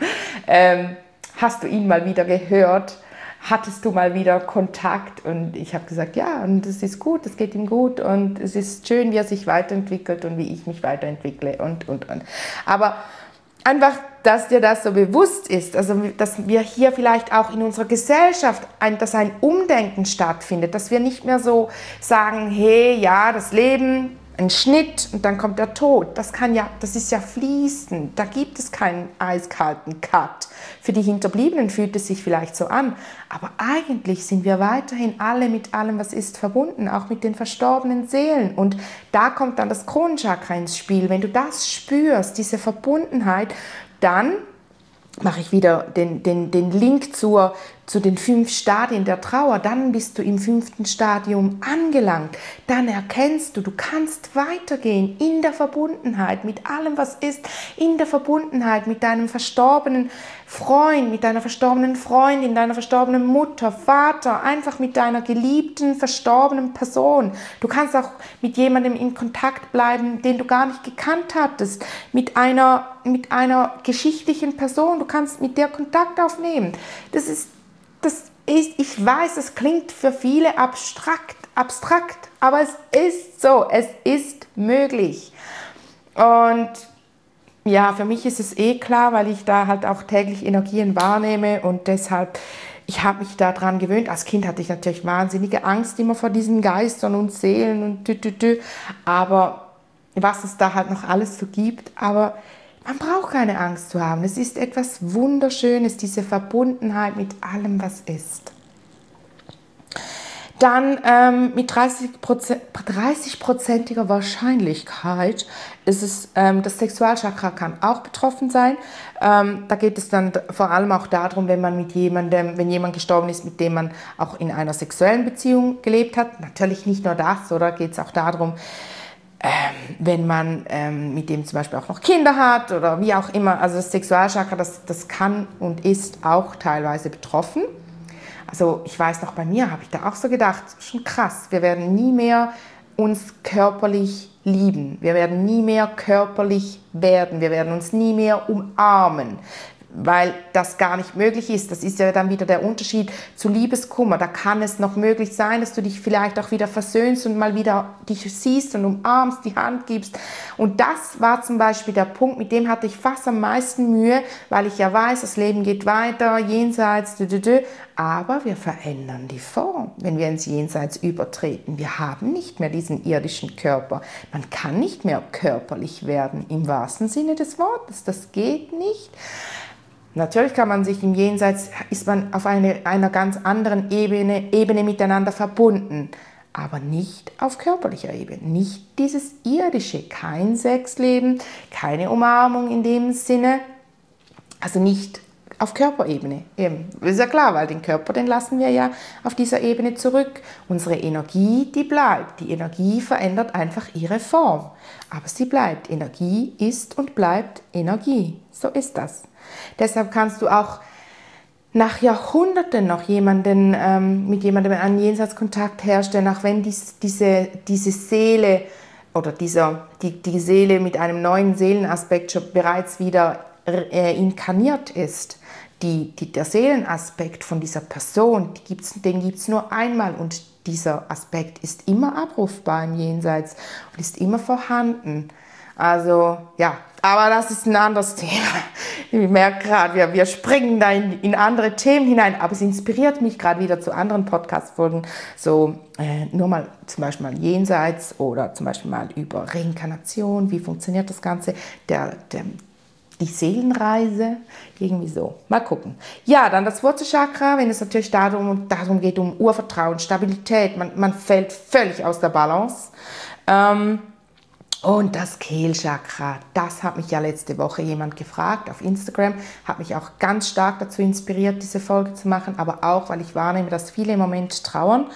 Hast du ihn mal wieder gehört? Hattest du mal wieder Kontakt? Und ich habe gesagt, ja, und es ist gut, es geht ihm gut und es ist schön, wie er sich weiterentwickelt und wie ich mich weiterentwickle und. Aber einfach, dass dir das so bewusst ist, also dass wir hier vielleicht auch in unserer Gesellschaft, dass ein Umdenken stattfindet, dass wir nicht mehr so sagen, hey, ja, das Leben, ein Schnitt und dann kommt der Tod. Das ist ja fließend, da gibt es keinen eiskalten Cut. Für die Hinterbliebenen fühlt es sich vielleicht so an, aber eigentlich sind wir weiterhin alle mit allem, was ist, verbunden, auch mit den verstorbenen Seelen. Und da kommt dann das Kronenchakra ins Spiel. Wenn du das spürst, diese Verbundenheit, dann mache ich wieder den Link zu den 5 Stadien der Trauer, dann bist du im 5. Stadium angelangt. Dann erkennst du kannst weitergehen in der Verbundenheit mit allem, was ist, in der Verbundenheit mit deinem verstorbenen Freund, mit deiner verstorbenen Freundin, deiner verstorbenen Mutter, Vater, einfach mit deiner geliebten, verstorbenen Person. Du kannst auch mit jemandem in Kontakt bleiben, den du gar nicht gekannt hattest, mit einer geschichtlichen Person. Du kannst mit der Kontakt aufnehmen. Ich weiß, es klingt für viele abstrakt, aber es ist so, es ist möglich. Und ja, für mich ist es klar, weil ich da halt auch täglich Energien wahrnehme und deshalb, ich habe mich daran gewöhnt. Als Kind hatte ich natürlich wahnsinnige Angst immer vor diesen Geistern und Seelen und aber was es da halt noch alles so gibt, aber man braucht keine Angst zu haben. Es ist etwas Wunderschönes, diese Verbundenheit mit allem, was ist. Dann mit 30%iger Wahrscheinlichkeit ist es, das Sexualchakra kann auch betroffen sein. Da geht es dann vor allem auch darum, wenn jemand gestorben ist, mit dem man auch in einer sexuellen Beziehung gelebt hat. Natürlich nicht nur das, oder geht es auch darum, wenn man mit dem zum Beispiel auch noch Kinder hat oder wie auch immer. Also das Sexualchakra, das kann und ist auch teilweise betroffen. Also ich weiß noch, bei mir habe ich da auch so gedacht, schon krass, wir werden nie mehr uns körperlich lieben, wir werden nie mehr körperlich werden, wir werden uns nie mehr umarmen, weil das gar nicht möglich ist. Das ist ja dann wieder der Unterschied zu Liebeskummer. Da kann es noch möglich sein, dass du dich vielleicht auch wieder versöhnst und mal wieder dich siehst und umarmst, die Hand gibst. Und das war zum Beispiel der Punkt, mit dem hatte ich fast am meisten Mühe, weil ich ja weiß, das Leben geht weiter, jenseits, aber wir verändern die Form, wenn wir ins Jenseits übertreten. Wir haben nicht mehr diesen irdischen Körper. Man kann nicht mehr körperlich werden, im wahrsten Sinne des Wortes. Das geht nicht. Natürlich kann man sich im Jenseits, ist man auf einer ganz anderen Ebene miteinander verbunden, aber nicht auf körperlicher Ebene, nicht dieses irdische, kein Sexleben, keine Umarmung in dem Sinne, also nicht auf Körperebene. Eben. Ist ja klar, weil den Körper, den lassen wir ja auf dieser Ebene zurück. Unsere Energie, die bleibt. Die Energie verändert einfach ihre Form, aber sie bleibt. Energie ist und bleibt Energie. So ist das. Deshalb kannst du auch nach Jahrhunderten noch mit jemandem einen Jenseitskontakt herstellen, auch wenn diese Seele oder die Seele mit einem neuen Seelenaspekt schon bereits wieder inkarniert ist. der Seelenaspekt von dieser Person, den gibt's nur einmal und dieser Aspekt ist immer abrufbar im Jenseits und ist immer vorhanden. Also ja, aber das ist ein anderes Thema. Ich merke gerade, wir springen da in andere Themen hinein, aber es inspiriert mich gerade wieder zu anderen Podcast-Folgen, so nur mal zum Beispiel mal Jenseits oder zum Beispiel mal über Reinkarnation, wie funktioniert das Ganze, die Seelenreise, irgendwie so. Mal gucken. Ja, dann das Wurzelchakra, wenn es natürlich darum geht, um Urvertrauen, Stabilität, man fällt völlig aus der Balance. Und das Kehlchakra, das hat mich ja letzte Woche jemand gefragt auf Instagram, hat mich auch ganz stark dazu inspiriert, diese Folge zu machen, aber auch, weil ich wahrnehme, dass viele im Moment trauern.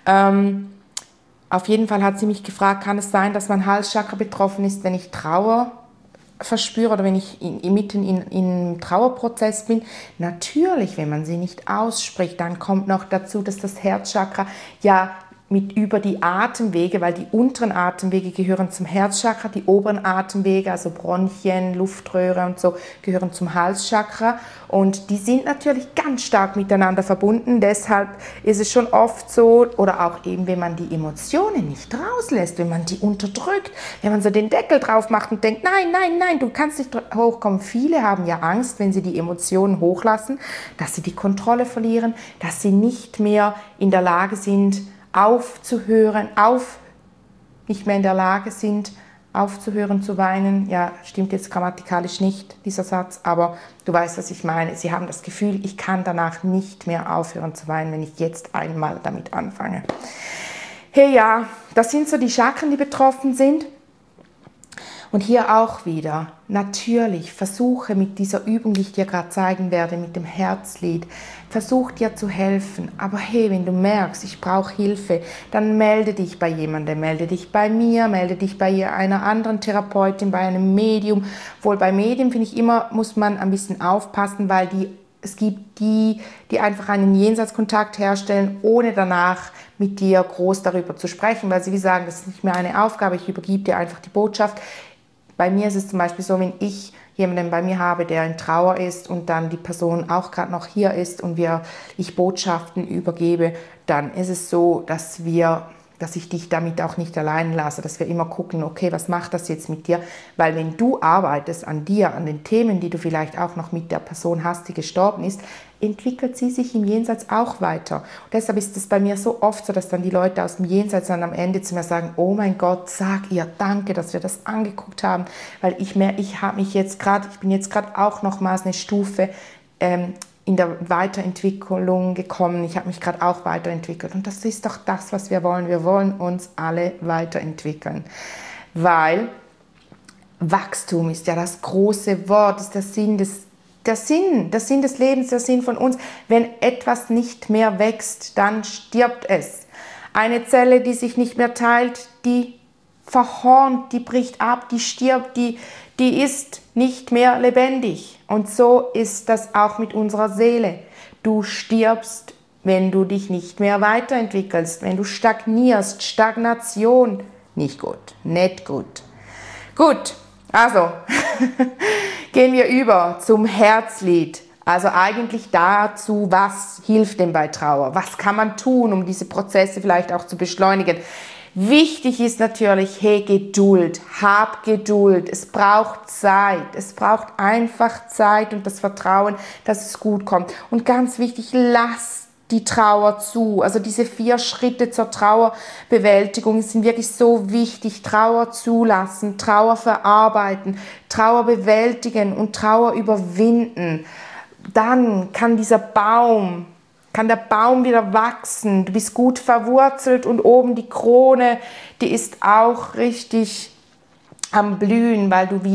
Auf jeden Fall hat sie mich gefragt, kann es sein, dass mein Halschakra betroffen ist, wenn ich Trauer verspüre oder wenn ich mitten im Trauerprozess bin? Natürlich, wenn man sie nicht ausspricht. Dann kommt noch dazu, dass das Herzchakra ja über die Atemwege, weil die unteren Atemwege gehören zum Herzchakra, die oberen Atemwege, also Bronchien, Luftröhre und so, gehören zum Halschakra und die sind natürlich ganz stark miteinander verbunden. Deshalb ist es schon oft so, oder auch eben, wenn man die Emotionen nicht rauslässt, wenn man die unterdrückt, wenn man so den Deckel drauf macht und denkt, nein, du kannst nicht hochkommen. Viele haben ja Angst, wenn sie die Emotionen hochlassen, dass sie die Kontrolle verlieren, dass sie nicht mehr in der Lage sind, nicht mehr in der Lage sind, aufzuhören zu weinen. Ja, stimmt jetzt grammatikalisch nicht, dieser Satz, aber du weißt, was ich meine. Sie haben das Gefühl, ich kann danach nicht mehr aufhören zu weinen, wenn ich jetzt einmal damit anfange. Hey, ja, das sind so die Chakren, die betroffen sind. Und hier auch wieder, natürlich, versuche mit dieser Übung, die ich dir gerade zeigen werde, mit dem Herzlied, versuch dir zu helfen. Aber hey, wenn du merkst, ich brauche Hilfe, dann melde dich bei jemandem, melde dich bei mir, melde dich bei einer anderen Therapeutin, bei einem Medium. Wohl bei Medium, finde ich immer, muss man ein bisschen aufpassen, weil es gibt die einfach einen Jenseitskontakt herstellen, ohne danach mit dir groß darüber zu sprechen, weil sie wie sagen, das ist nicht mehr eine Aufgabe, ich übergebe dir einfach die Botschaft. Bei mir ist es zum Beispiel so, wenn ich jemanden bei mir habe, der in Trauer ist und dann die Person auch gerade noch hier ist und ich Botschaften übergebe, dann ist es so, dass ich dich damit auch nicht allein lasse, dass wir immer gucken, okay, was macht das jetzt mit dir? Weil wenn du arbeitest an dir, an den Themen, die du vielleicht auch noch mit der Person hast, die gestorben ist, entwickelt sie sich im Jenseits auch weiter. Und deshalb ist es bei mir so oft so, dass dann die Leute aus dem Jenseits dann am Ende zu mir sagen, oh mein Gott, sag ihr danke, dass wir das angeguckt haben, weil ich bin jetzt gerade auch nochmals eine Stufe in der Weiterentwicklung gekommen. Ich habe mich gerade auch weiterentwickelt. Und das ist doch das, was wir wollen. Wir wollen uns alle weiterentwickeln. Weil Wachstum ist ja das große Wort, ist der Sinn des Lebens, der Sinn von uns. Wenn etwas nicht mehr wächst, dann stirbt es. Eine Zelle, die sich nicht mehr teilt, die verhornt, die bricht ab, die stirbt, die ist nicht mehr lebendig. Und so ist das auch mit unserer Seele. Du stirbst, wenn du dich nicht mehr weiterentwickelst, wenn du stagnierst. Stagnation, nicht gut, nicht gut. Gut, also gehen wir über zum Herzlied. Also eigentlich dazu, was hilft denn bei Trauer? Was kann man tun, um diese Prozesse vielleicht auch zu beschleunigen? Wichtig ist natürlich, hey, Geduld, hab Geduld, es braucht Zeit, es braucht einfach Zeit und das Vertrauen, dass es gut kommt. Und ganz wichtig, lass die Trauer zu. Also diese 4 Schritte zur Trauerbewältigung sind wirklich so wichtig. Trauer zulassen, Trauer verarbeiten, Trauer bewältigen und Trauer überwinden. Dann kann der Baum wieder wachsen, du bist gut verwurzelt und oben die Krone, die ist auch richtig am Blühen, weil du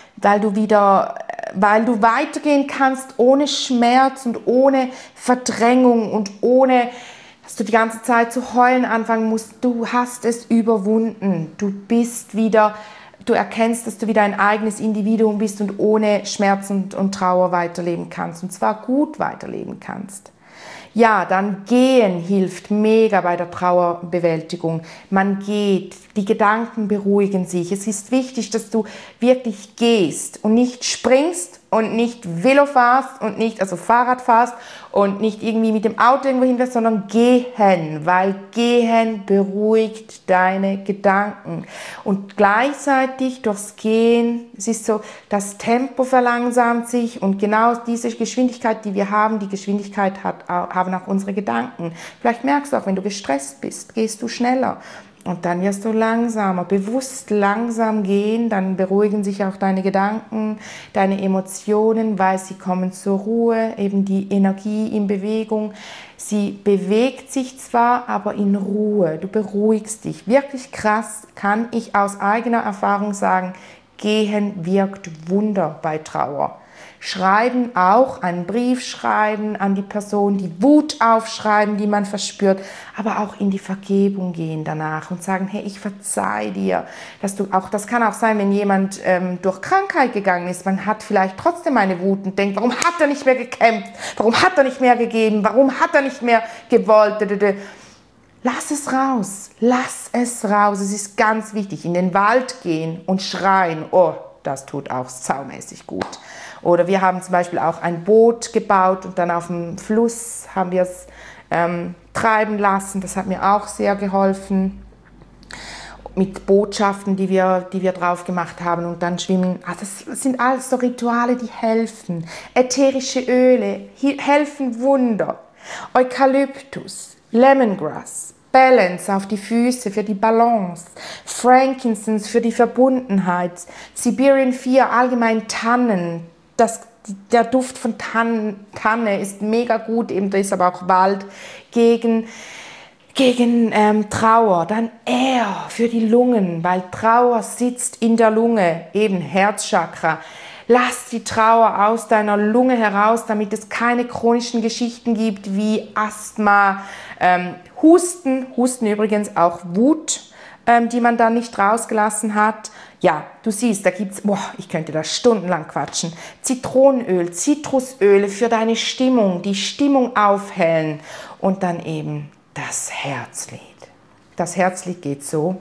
weitergehen kannst ohne Schmerz und ohne Verdrängung und ohne, dass du die ganze Zeit zu heulen anfangen musst. Du hast es überwunden, du erkennst, dass du wieder ein eigenes Individuum bist und ohne Schmerz und Trauer weiterleben kannst und zwar gut weiterleben kannst. Ja, dann gehen hilft mega bei der Trauerbewältigung. Man geht, die Gedanken beruhigen sich. Es ist wichtig, dass du wirklich gehst und nicht springst und nicht Velo fährst und nicht, also Fahrrad fährst und nicht irgendwie mit dem Auto irgendwo hinfährst, sondern gehen, weil gehen beruhigt deine Gedanken. Und gleichzeitig durchs Gehen, es ist so, das Tempo verlangsamt sich und genau diese Geschwindigkeit, die wir haben, die Geschwindigkeit haben auch unsere Gedanken. Vielleicht merkst du auch, wenn du gestresst bist, gehst du schneller. Und dann wirst du langsamer, bewusst langsam gehen, dann beruhigen sich auch deine Gedanken, deine Emotionen, weil sie kommen zur Ruhe, eben die Energie in Bewegung. Sie bewegt sich zwar, aber in Ruhe, du beruhigst dich. Wirklich krass, kann ich aus eigener Erfahrung sagen, Gehen wirkt Wunder bei Trauer. Schreiben auch, einen Brief schreiben an die Person, die Wut aufschreiben, die man verspürt, aber auch in die Vergebung gehen danach und sagen, hey, ich verzeih dir. Das kann auch sein, wenn jemand durch Krankheit gegangen ist, man hat vielleicht trotzdem eine Wut und denkt, warum hat er nicht mehr gekämpft, warum hat er nicht mehr gegeben, warum hat er nicht mehr gewollt. Lass es raus, es ist ganz wichtig. In den Wald gehen und schreien, oh, das tut auch saumäßig gut. Oder wir haben zum Beispiel auch ein Boot gebaut und dann auf dem Fluss haben wir es treiben lassen. Das hat mir auch sehr geholfen. Mit Botschaften, die wir drauf gemacht haben und dann schwimmen. Das sind alles so Rituale, die helfen. Ätherische Öle helfen Wunder. Eukalyptus, Lemongrass, Balance auf die Füße für die Balance, Frankincense für die Verbundenheit, Siberian 4, allgemein Tannen. Der Duft von Tanne ist mega gut, eben da ist aber auch Wald gegen Trauer. Dann Air für die Lungen, weil Trauer sitzt in der Lunge, eben Herzchakra. Lass die Trauer aus deiner Lunge heraus, damit es keine chronischen Geschichten gibt wie Asthma, Husten übrigens auch Wut, die man dann nicht rausgelassen hat. Ja, du siehst, da gibt's, ich könnte da stundenlang quatschen. Zitronenöl, Zitrusöle für deine Stimmung, die Stimmung aufhellen und dann eben das Herzlied. Das Herzlied geht so.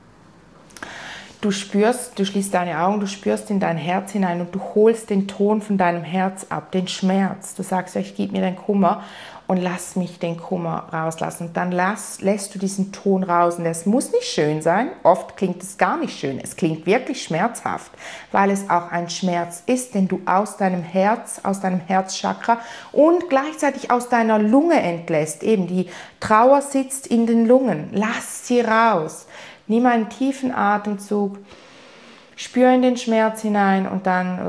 Du schließt deine Augen, du spürst in dein Herz hinein und du holst den Ton von deinem Herz ab, den Schmerz. Du sagst, ich gebe mir den Kummer und lass mich den Kummer rauslassen. Und dann lässt du diesen Ton raus. Und es muss nicht schön sein. Oft klingt es gar nicht schön. Es klingt wirklich schmerzhaft, weil es auch ein Schmerz ist, den du aus deinem Herz, aus deinem Herzchakra und gleichzeitig aus deiner Lunge entlässt. Eben die Trauer sitzt in den Lungen. Lass sie raus. Nimm einen tiefen Atemzug, spür in den Schmerz hinein und dann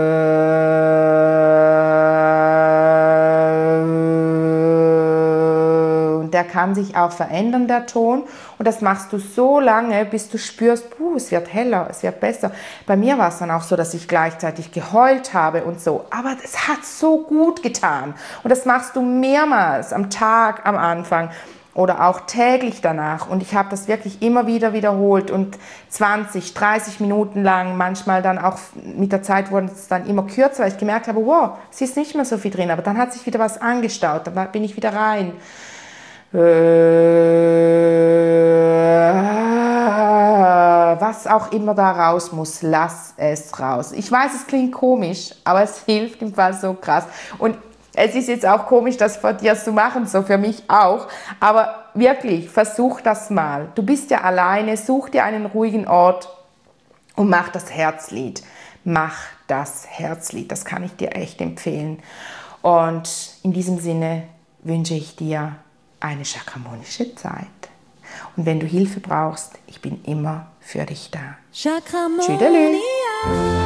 und der kann sich auch verändern, der Ton, und das machst du so lange, bis du spürst, es wird heller, es wird besser. Bei mir war es dann auch so, dass ich gleichzeitig geheult habe und so, aber es hat so gut getan und das machst du mehrmals am Tag am Anfang. Oder auch täglich danach. Und ich habe das wirklich immer wieder wiederholt und 20, 30 Minuten lang, manchmal dann auch mit der Zeit wurde es dann immer kürzer, weil ich gemerkt habe, es ist nicht mehr so viel drin, aber dann hat sich wieder was angestaut, dann bin ich wieder rein. Was auch immer da raus muss, lass es raus. Ich weiß, es klingt komisch, aber es hilft im Fall so krass. Und es ist jetzt auch komisch, das vor dir zu machen, so für mich auch, aber wirklich, versuch das mal. Du bist ja alleine, such dir einen ruhigen Ort und mach das Herzlied. Mach das Herzlied, das kann ich dir echt empfehlen. Und in diesem Sinne wünsche ich dir eine chakramonische Zeit. Und wenn du Hilfe brauchst, ich bin immer für dich da. Chakramonia. Tschüdelü.